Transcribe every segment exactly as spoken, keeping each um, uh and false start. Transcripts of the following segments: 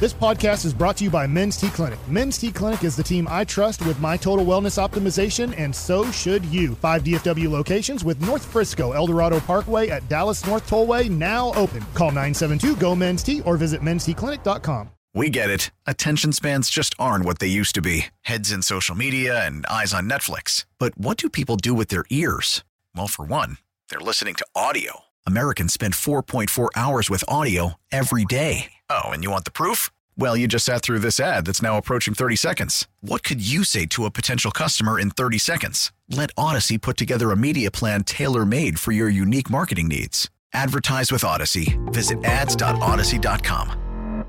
This podcast is brought to you by Men's T Clinic. Men's T Clinic is the team I trust with my total wellness optimization, and so should you. Five D F W locations with North Frisco, El Dorado Parkway at Dallas North Tollway now open. Call nine seven two, G O, MEN'S T or visit mens t clinic dot com. We get it. Attention spans just aren't what they used to be. Heads in social media and eyes on Netflix. But what do people do with their ears? Well, for one, they're listening to audio. Americans spend four point four hours with audio every day. Oh, and you want the proof? Well, you just sat through this ad that's now approaching thirty seconds. What could you say to a potential customer in thirty seconds? Let Odyssey put together a media plan tailor-made for your unique marketing needs. Advertise with Odyssey. Visit ads dot odyssey dot com.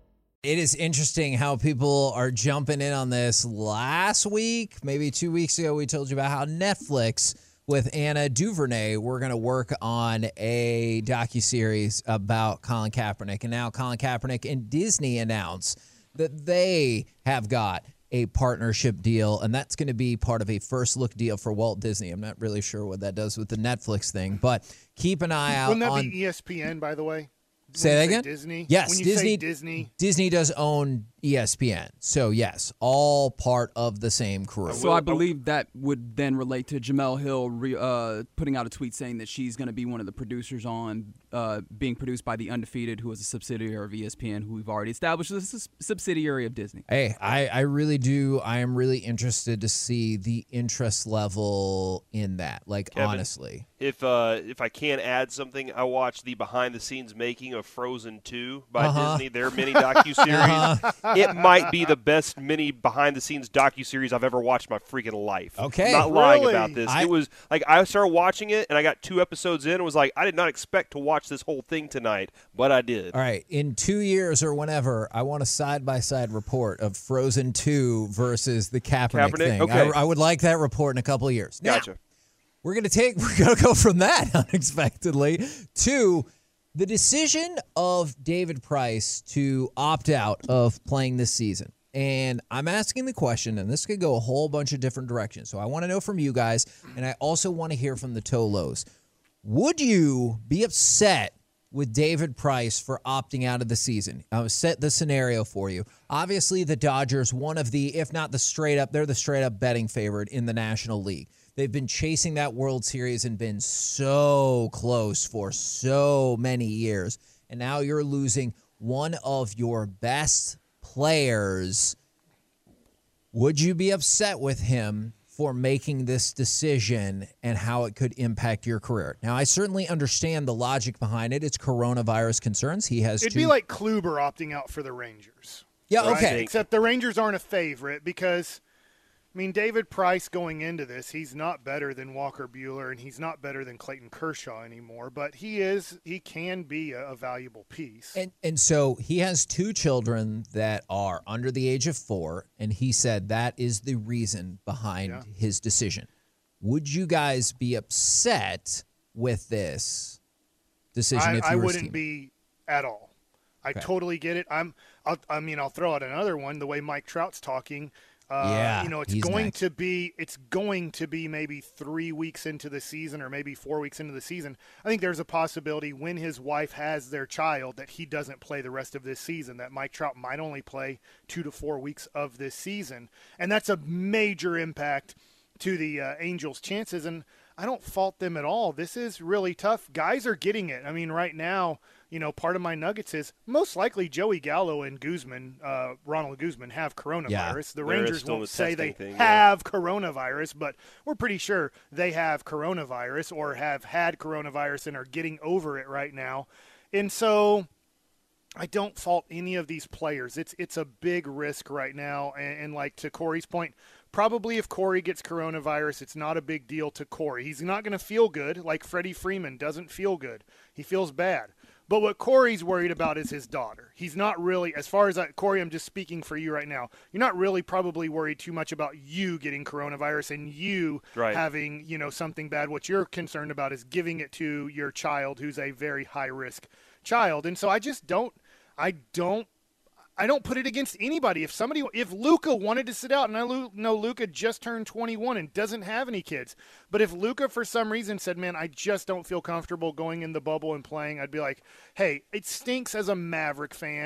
It is interesting how people are jumping in on this. Last week, maybe two weeks ago, we told you about how Netflix with Anna DuVernay, we're going to work on a docuseries about Colin Kaepernick. And now Colin Kaepernick and Disney announced that they have got a partnership deal, and that's going to be part of a first look deal for Walt Disney. I'm not really sure what that does with the Netflix thing, but keep an eye out. Wouldn't that on be E S P N, by the way? Say that again? Disney? Yes, when you Disney, say Disney. Disney does own E S P N. So, yes, all part of the same crew. So I believe that would then relate to Jamel Hill re, uh, putting out a tweet saying that she's going to be one of the producers on uh, being produced by The Undefeated, who is a subsidiary of E S P N, who we've already established as a subsidiary of Disney. Hey, I, I really do. I am really interested to see the interest level in that, like, Kevin, honestly. If uh, if I can add something, I watched the behind-the-scenes making of Frozen two by Uh-huh. Disney, their mini docuseries. Uh-huh. It might be the best mini behind-the-scenes docuseries I've ever watched in my freaking life. Okay. I'm not lying Really? about this. I- It was like I started watching it, and I got two episodes in and was like, I did not expect to watch this whole thing tonight, but I did. All right, in two years or whenever, I want a side-by-side report of Frozen two versus the Kaepernick, Kaepernick? thing. Okay. I, I would like that report in a couple of years. Now, Gotcha. we're gonna take. We're gonna go from that unexpectedly to the decision of David Price to opt out of playing this season. And I'm asking the question, and this could go a whole bunch of different directions. So I want to know from you guys, and I also want to hear from the Tolos. Would you be upset with David Price for opting out of the season? I'll set the scenario for you. Obviously, the Dodgers, one of the, if not the straight up, they're the straight up betting favorite in the National League. They've been chasing that World Series and been so close for so many years. And now you're losing one of your best players. Would you be upset with him for making this decision and how it could impact your career? Now, I certainly understand the logic behind it. It's coronavirus concerns. He has It'd two- be like Kluber opting out for the Rangers. Yeah, right? okay. Except the Rangers aren't a favorite because, I mean, David Price going into this, he's not better than Walker Buehler and he's not better than Clayton Kershaw anymore, but he is, he can be a, a valuable piece. And and so he has two children that are under the age of four, and he said that is the reason behind Yeah. his decision. Would you guys be upset with this decision I, if you I were his wouldn't team? be at all. I Okay. totally get it. I'm, I'll, I mean, I'll throw out another one. The way Mike Trout's talking, uh, Yeah, you know, it's he's going next. to be, it's going to be maybe three weeks into the season or maybe four weeks into the season. I think there's a possibility when his wife has their child that he doesn't play the rest of this season. That Mike Trout might only play two to four weeks of this season, and that's a major impact to the uh, Angels' chances. And I don't fault them at all. This is really tough. Guys are getting it. I mean, right now, you know, part of my Nuggets is most likely Joey Gallo and Guzman, uh, Ronald Guzman, have coronavirus. Yeah. The There Rangers is still won't the say they testing thing, yeah. have coronavirus, but we're pretty sure they have coronavirus or have had coronavirus and are getting over it right now. And so I don't fault any of these players. It's it's a big risk right now. And, and like to Corey's point, probably if Corey gets coronavirus, it's not a big deal to Corey. He's not going to feel good like Freddie Freeman doesn't feel good. He feels bad. But what Corey's worried about is his daughter. He's not really, as far as I, Corey, I'm just speaking for you right now. You're not really probably worried too much about you getting coronavirus and you Right. having, you know, something bad. What you're concerned about is giving it to your child who's a very high risk child. And so I just don't, I don't, I don't put it against anybody. If somebody, if Luka wanted to sit out, and I lo- know Luka just turned twenty-one and doesn't have any kids, but if Luka for some reason said, man, I just don't feel comfortable going in the bubble and playing, I'd be like, hey, it stinks as a Maverick fan,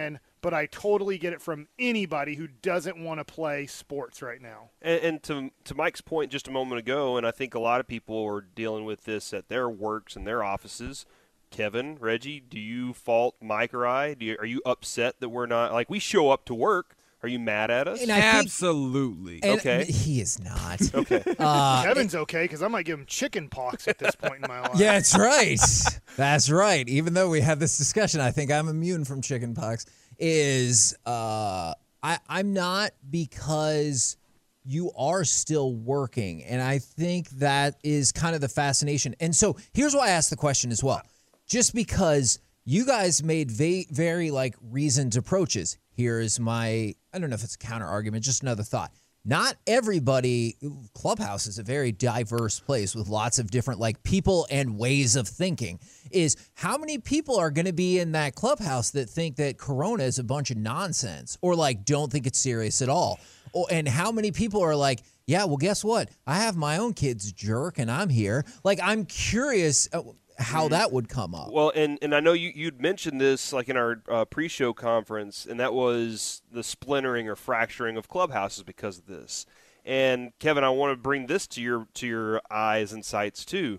but I totally get it from anybody who doesn't want to play sports right now. And, and to to Mike's point just a moment ago, and I think a lot of people are dealing with this at their works and their offices. Kevin, Reggie, do you fault Mike or I? Do you, are you upset that we're not – like, we show up to work. Are you mad at us? And I think- Absolutely. And Okay. He is not. Okay. Uh, Kevin's okay because I might give him chicken pox at this point in my life. Yeah, that's right. That's right. Even though we had this discussion, I think I'm immune from chicken pox. Is uh, I, I'm not, because you are still working, and I think that is kind of the fascination. And so here's why I asked the question as well. Just because you guys made va- very like reasoned approaches. Here's my, I don't know if it's a counter argument, just another thought. Not everybody, Clubhouse is a very diverse place with lots of different like people and ways of thinking. Is how many people are going to be in that Clubhouse that think that Corona is a bunch of nonsense or like don't think it's serious at all? Or, and how many people are like, yeah, well, guess what? I have my own kids, jerk, and I'm here. Like, I'm curious how that would come up. Well, and, and I know you, you'd mentioned this like in our uh, pre-show conference, and that was the splintering or fracturing of clubhouses because of this. And Kevin, I want to bring this to your to your eyes and sights too.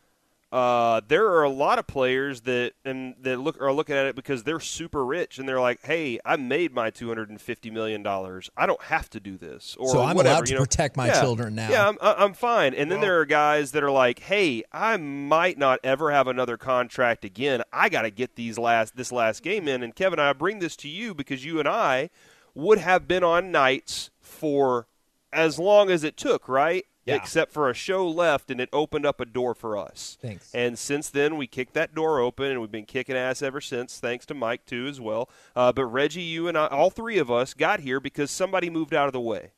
Uh, there are a lot of players that and that look are looking at it because they're super rich and they're like, "Hey, I made my two hundred fifty million dollars. I don't have to do this." Or so I'm whatever, allowed to you know? protect my yeah, children now. Yeah, I'm I'm fine. And then Well, there are guys that are like, "Hey, I might not ever have another contract again. I got to get these last this last game in." And Kevin, I bring this to you because you and I would have been on nights for as long as it took, right? Yeah. Except for a show left, and it opened up a door for us. Thanks. And since then, we kicked that door open, and we've been kicking ass ever since, thanks to Mike, too, as well. Uh, but Reggie, you and I, all three of us got here because somebody moved out of the way.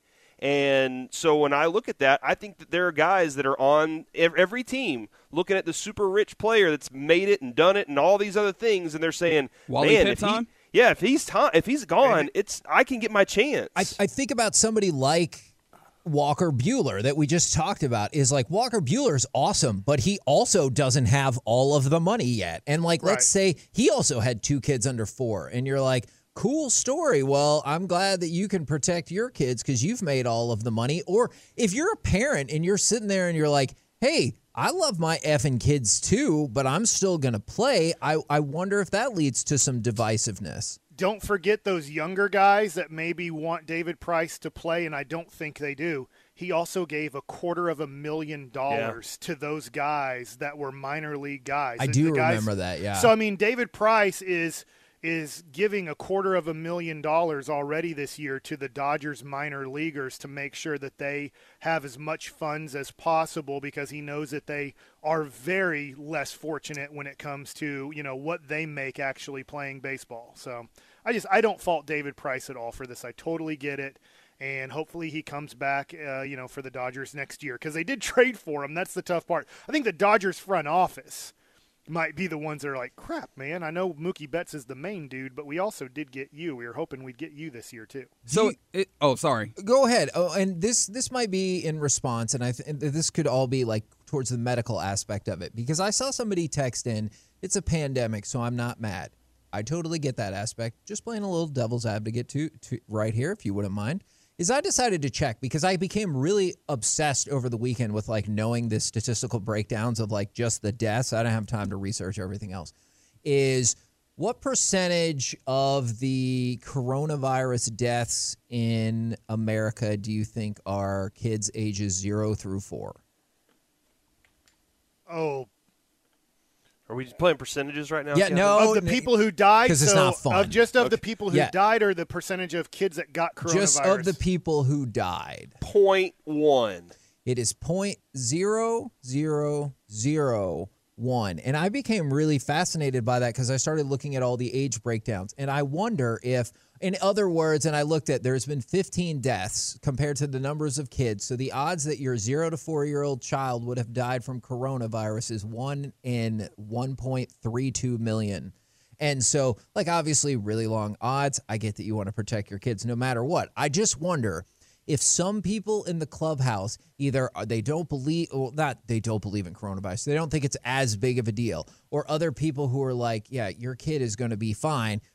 And so when I look at that, I think that there are guys that are on every team looking at the super rich player that's made it and done it and all these other things, and they're saying, Wally man, Pitt if he, time? yeah, if he's time, if he's gone, it's I can get my chance. I, I think about somebody like Walker Buehler that we just talked about is like Walker Buehler's awesome, but he also doesn't have all of the money yet. And like, Right. let's say he also had two kids under four and you're like, cool story. Well, I'm glad that you can protect your kids because you've made all of the money. Or if you're a parent and you're sitting there and you're like, hey, I love my effing kids too, but I'm still going to play. I, I wonder if that leads to some divisiveness. Don't forget those younger guys that maybe want David Price to play, and I don't think they do. He also gave a quarter of a million dollars to those guys that were minor league guys. I The- do the guys- remember that, yeah. So, I mean, David Price is is giving a quarter of a million dollars already this year to the Dodgers minor leaguers to make sure that they have as much funds as possible because he knows that they are very less fortunate when it comes to, you know, what they make actually playing baseball. So I just I don't fault David Price at all for this. I totally get it. And hopefully he comes back, uh, you know, for the Dodgers next year because they did trade for him. That's the tough part. I think the Dodgers front office might be the ones that are like, crap, man, I know Mookie Betts is the main dude, but we also did get you. We were hoping we'd get you this year too. So, it, oh, sorry. Go ahead. Oh, and this this might be in response, and I th- and this could all be like towards the medical aspect of it because I saw somebody text in, it's a pandemic, so I'm not mad. I totally get that aspect. Just playing a little devil's advocate to, to right here, if you wouldn't mind. Is I decided to check because I became really obsessed over the weekend with like knowing the statistical breakdowns of like just the deaths. I don't have time to research everything else. Is what percentage of the coronavirus deaths in America do you think are kids ages zero through four? Oh, Are we playing percentages right now? Yeah, Kevin? no. of the n- people who died, 'cause it's so not fun. Of just of the Okay. people who Yeah. died, or the percentage of kids that got coronavirus. Just of the people who died. Point one. It is point zero zero zero one. And I became really fascinated by that because I started looking at all the age breakdowns. And I wonder if, in other words, and I looked at, there's been fifteen deaths compared to the numbers of kids. So the odds that your zero to four-year-old child would have died from coronavirus is one in one point three two million. And so, like, obviously, really long odds. I get that you want to protect your kids no matter what. I just wonder if some people in the clubhouse either they don't believe, well, not they don't believe in coronavirus, they don't think it's as big of a deal, or other people who are like, yeah, your kid is going to be fine,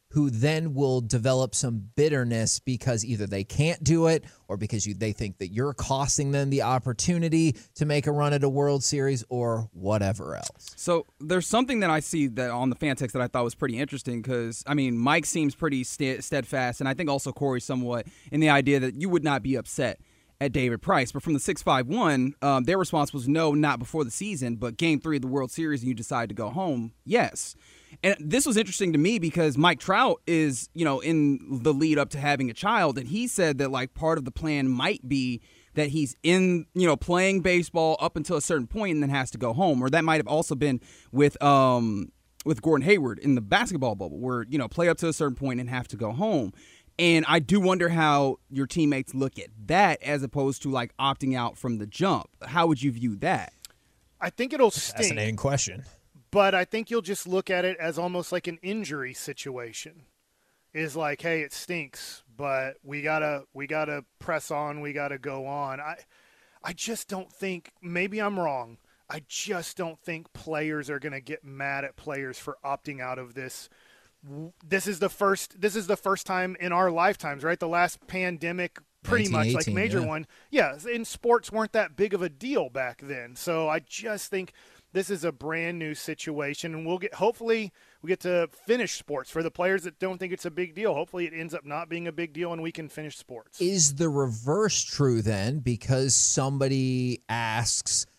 who then will develop some bitterness because either they can't do it or because you, they think that you're costing them the opportunity to make a run at a World Series or whatever else. So there's something that I see that on the fan text that I thought was pretty interesting because, I mean, Mike seems pretty st- steadfast, and I think also Corey somewhat in the idea that you would not be upset at David Price. But from the six five one, um, their response was no, not before the season, but game three of the World Series and you decide to go home, yes. And this was interesting to me because Mike Trout is, you know, in the lead up to having a child, and he said that, like, part of the plan might be that he's in, you know, playing baseball up until a certain point and then has to go home. Or that might have also been with um with Gordon Hayward in the basketball bubble where, you know, play up to a certain point and have to go home. And I do wonder how your teammates look at that as opposed to, like, opting out from the jump. How would you view that? I think it'll stink. Fascinating question. But I think you'll just look at it as almost like an injury situation. Is like, hey, it stinks, but we gotta we gotta press on, we gotta go on. I I just don't think, maybe I'm wrong, I just don't think players are gonna get mad at players for opting out of this. This is the first this is the first time in our lifetimes, right? The last pandemic pretty much like major yeah. one. Yeah, in sports weren't that big of a deal back then. So I just think this is a brand new situation, and we'll get hopefully we get to finish sports. For the players that don't think it's a big deal, hopefully it ends up not being a big deal and we can finish sports. Is the reverse true then? Because somebody asks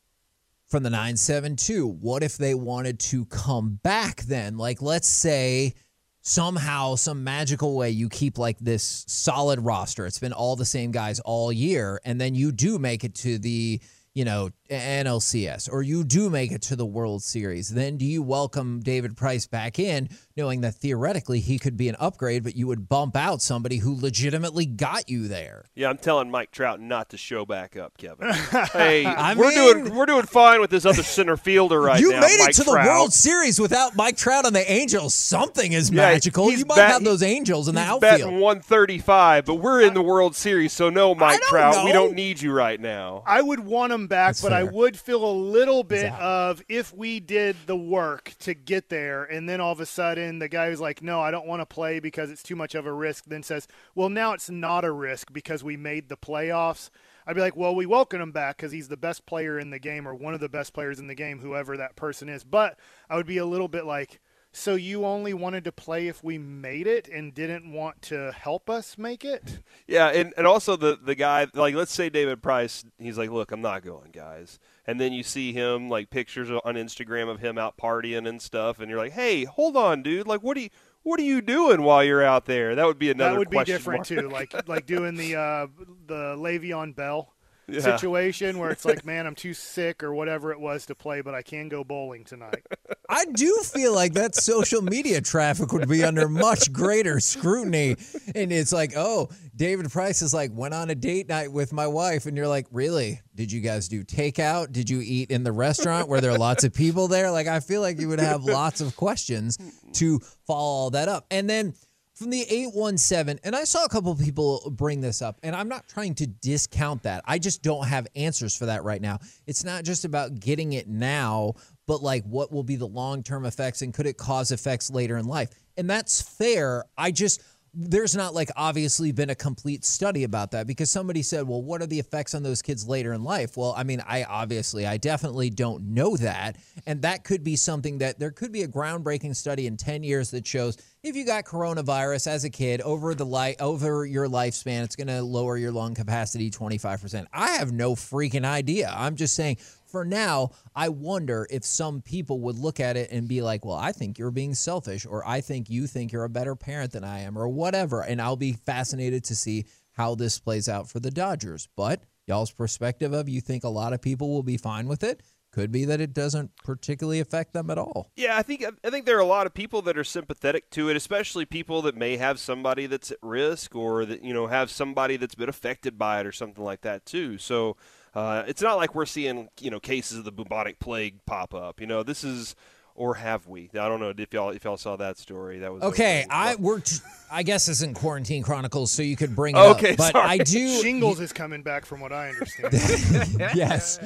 from the nine seven two, what if they wanted to come back then? Like, let's say somehow, some magical way you keep like this solid roster. It's been all the same guys all year, and then you do make it to the, you know, N L C S, or you do make it to the World Series. Then do you welcome David Price back in, knowing that theoretically he could be an upgrade, but you would bump out somebody who legitimately got you there? Yeah, I'm telling Mike Trout not to show back up, Kevin. Hey, I we're mean, doing we're doing fine with this other center fielder right you now. You made it Mike to Trout. the World Series without Mike Trout on the Angels. Something is Yeah, magical. he's You might bat- have those Angels in the he's outfield. batting one thirty-five, but we're in the World Series, so no, Mike don't Trout, know. we don't need you right now. I would want him back, That's but I fair. would feel a little bit Exactly. of if we did the work to get there, and then all of a sudden the guy who's like, no, I don't want to play because it's too much of a risk, then says, well, now it's not a risk because we made the playoffs. I'd be like, well, we welcome him back because he's the best player in the game, or one of the best players in the game, whoever that person is. But I would be a little bit like, so you only wanted to play if we made it and didn't want to help us make it? Yeah, and, and also the, the guy, like, let's say David Price, he's like, look, I'm not going, guys. And then you see him, like, pictures on Instagram of him out partying and stuff, and you're like, hey, hold on, dude. Like, what are you what are you doing while you're out there? That would be another That would be question different, mark. too, like like doing the, uh, the Le'Veon Bell. Yeah. Situation where it's like, man, I'm too sick or whatever it was to play, but I can go bowling tonight. I do feel like that social media traffic would be under much greater scrutiny. And it's like, oh, David Price is like, went on a date night with my wife. And you're like, really? Did you guys do takeout? Did you eat in the restaurant? Were there lots of people there? Like, I feel like you would have lots of questions to follow all that up. And then from the eight one seven, and I saw a couple of people bring this up, and I'm not trying to discount that. I just don't have answers for that right now. It's not just about getting it now, but like what will be the long-term effects, and could it cause effects later in life? And that's fair. I just, there's not like obviously been a complete study about that, because somebody said, well, what are the effects on those kids later in life? Well, I mean, I obviously, I definitely don't know that. And that could be something that there could be a groundbreaking study in ten years that shows if you got coronavirus as a kid over the light, over your lifespan, it's going to lower your lung capacity twenty-five percent. I have no freaking idea. I'm just saying, for now, I wonder if some people would look at it and be like, well, I think you're being selfish, or I think you think you're a better parent than I am, or whatever. And I'll be fascinated to see how this plays out for the Dodgers. But y'all's perspective of, you think a lot of people will be fine with it? Could be that it doesn't particularly affect them at all. Yeah, I think I think there are a lot of people that are sympathetic to it, especially people that may have somebody that's at risk, or that, you know, have somebody that's been affected by it or something like that too. So uh, it's not like we're seeing, you know, cases of the bubonic plague pop up. You know, this is, or have we? I don't know if y'all if y'all saw that story. That was okay. okay. I worked. I guess this isn't Quarantine Chronicles, so you could bring it Okay, up. But sorry. I do. Shingles is coming back from what I understand. Yes.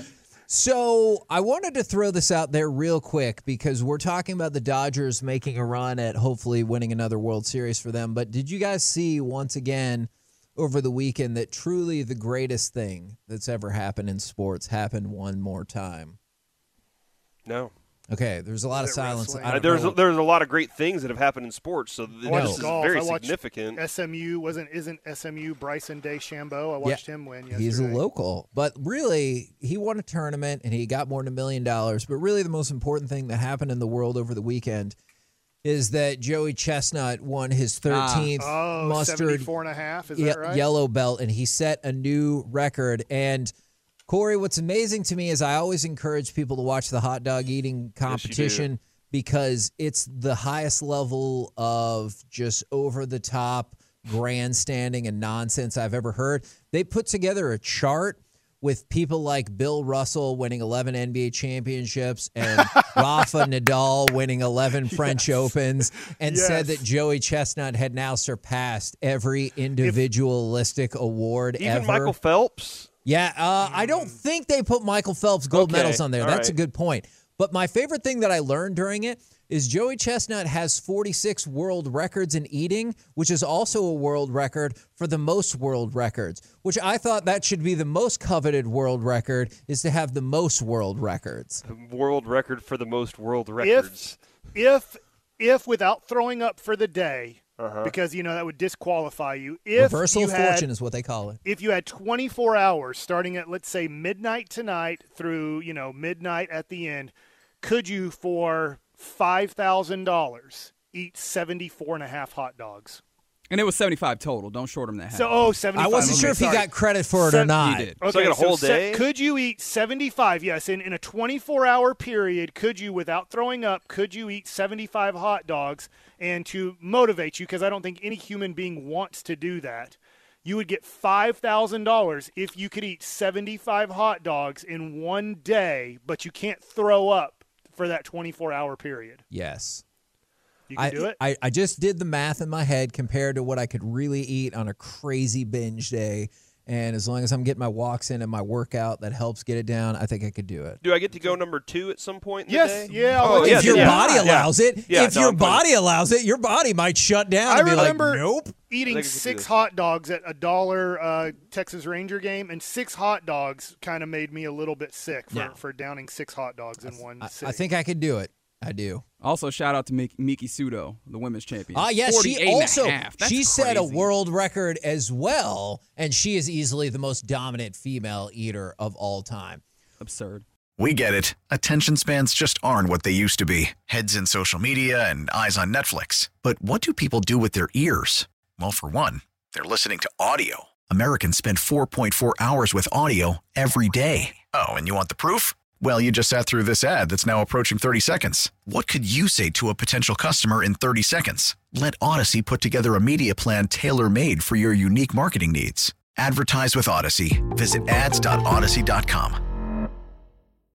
So I wanted to throw this out there real quick because we're talking about the Dodgers making a run at hopefully winning another World Series for them. But did you guys see once again over the weekend that truly the greatest thing that's ever happened in sports happened one more time? No. Okay, there's a lot of it silence. wrestling? I Uh, don't there's know. a, there's a lot of great things that have happened in sports, so th- I watched this is golf. very I watched significant. S M U wasn't isn't S M U Bryson DeChambeau. I watched him win yesterday. He's a local, but really, he won a tournament and he got more than a million dollars. But really, the most important thing that happened in the world over the weekend is that Joey Chestnut won his thirteenth Oh, mustard seventy-four and a half, is ye- that right? yellow belt, and he set a new record. And Corey, what's amazing to me is I always encourage people to watch the hot dog eating competition because it's the highest level of just over the top grandstanding and nonsense I've ever heard. They put together a chart with people like Bill Russell winning eleven N B A championships and Rafa Nadal winning eleven French Yes. Opens, and Yes. said that Joey Chestnut had now surpassed every individualistic award Even ever. Michael Phelps. Yeah, uh, I don't think they put Michael Phelps gold Okay, medals on there. all That's a right. good point. But my favorite thing that I learned during it is Joey Chestnut has forty-six world records in eating, which is also a world record for the most world records, which I thought that should be the most coveted world record, is to have the most world records. The world record for the most world records. If if without throwing up for the day, Uh-huh. because you know that would disqualify you. If Reversal you of had, fortune is what they call it. if you had twenty-four hours starting at, let's say, midnight tonight through, you know, midnight at the end, could you, for five thousand dollars, eat seventy-four and a half hot dogs? And it was seventy-five total. Don't short him that half. So, oh, seventy-five. I wasn't okay, sure if he sorry. got credit for it or Seven- not. He did. Okay, So I got a whole se- day? could you eat seventy-five? Yes, in, in a twenty-four hour period, could you, without throwing up, could you eat seventy-five hot dogs? And to motivate you, because I don't think any human being wants to do that, you would get five thousand dollars if you could eat seventy-five hot dogs in one day, but you can't throw up for that twenty-four hour period. Yes. You can I, do it? I, I just did the math in my head compared to what I could really eat on a crazy binge day. And as long as I'm getting my walks in and my workout that helps get it down, I think I could do it. Do I get to go number two at some point in Yes, the day? yeah, I'll Oh, let yeah, If your yeah, body yeah. allows it, Yeah, if no, your I'm fine. body allows it, your body might shut down I and be remember like, nope. eating I think I could do six this. hot dogs at a dollar uh, Texas Ranger game, and six hot dogs kind of made me a little bit sick for, Yeah. for downing six hot dogs in one I, sitting. I think I could do it. I do. Also, shout out to Miki, Miki Sudo, the women's champion. Ah, yes, she forty-eight and a also half. That's she set a crazy. world record as well, and she is easily the most dominant female eater of all time. Absurd. We get it. Attention spans just aren't what they used to be. Heads in social media and eyes on Netflix. But what do people do with their ears? Well, for one, they're listening to audio. Americans spend four point four hours with audio every day. Oh, and you want the proof? Well, you just sat through this ad that's now approaching thirty seconds. What could you say to a potential customer in thirty seconds? Let Odyssey put together a media plan tailor-made for your unique marketing needs. Advertise with Odyssey. Visit ads dot odyssey dot com.